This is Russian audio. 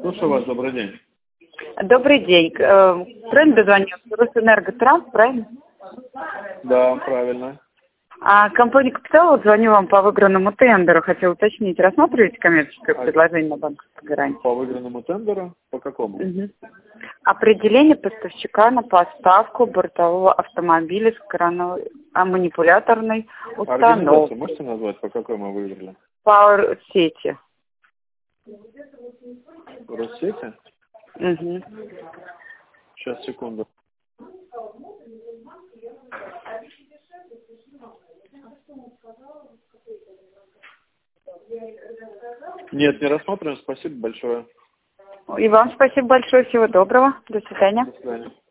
Слушаю вас, добрый день. Добрый день. Правильно дозвонился? Росэнерготранс, правильно? Да, правильно. Компания «Капитал», вот звоню вам по выигранному тендеру. Хотел уточнить, рассматриваете коммерческое предложение на банковской гарантии? По выигранному тендеру? По какому? Определение поставщика на поставку бортового автомобиля с крановой манипуляторной установкой. Организацию можете назвать, по какой мы выиграли? По сети. Россети? Угу. Сейчас, секунду. Нет, не рассматриваем. Спасибо большое. И вам спасибо большое. Всего доброго. До свидания. До свидания.